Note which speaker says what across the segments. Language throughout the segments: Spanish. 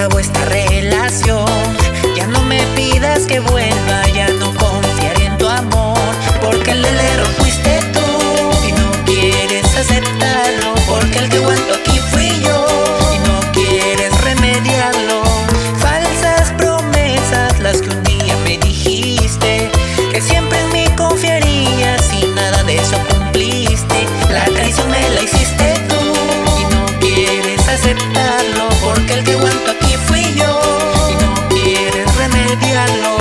Speaker 1: acabó esta relación. Ya no me pidas que vuelva, ya no confiaré en tu amor, porque el error fuiste tú y no quieres aceptarlo, porque el que aguanto aquí fui yo y no quieres remediarlo. Falsas promesas las que un día me dijiste, que siempre en mí confiarías y nada de eso cumpliste. La traición me la hiciste tú y no quieres aceptarlo, porque el que aguanto aquí fui yo y no quieres remediarlo.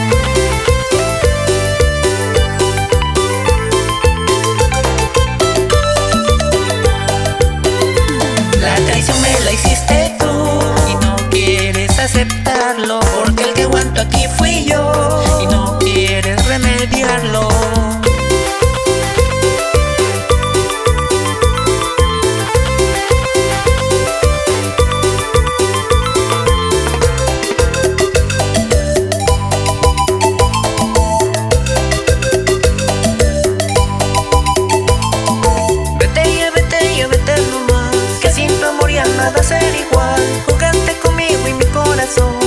Speaker 1: La traición me la hiciste tú y no quieres aceptarlo, porque el que aguanto aquí fui yo y no quieres remediarlo. Vete nomás, que sin tu amor ya nada será igual. Jugaste conmigo y mi corazón